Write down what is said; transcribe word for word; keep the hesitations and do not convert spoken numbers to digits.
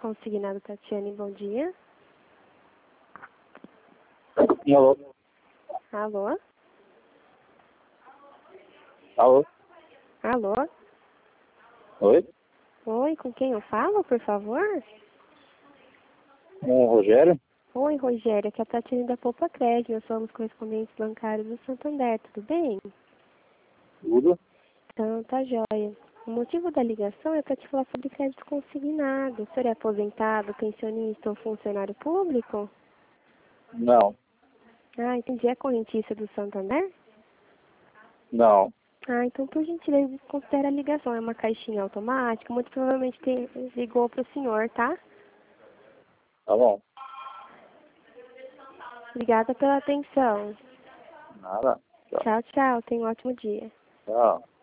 Consignado Tatiane, bom dia. Alô? Alô? Alô? Alô? Oi? Oi, com quem eu falo, por favor? Com o Rogério? Oi, Rogério, aqui é a Tatiane da Poupa Crédito. Nós somos correspondentes bancários do Santander, tudo bem? Tudo? Então, tá joia. O motivo da ligação é para te falar sobre crédito consignado. O senhor é aposentado, pensionista ou funcionário público? Não. Ah, entendi. É correntista do Santander? Não. Ah, então, por gentileza, considere a ligação. É uma caixinha automática. Muito provavelmente tem, ligou para o senhor, tá? Tá bom. Obrigada pela atenção. Nada. Tchau. Tchau, tchau. Tenha um ótimo dia. Tchau.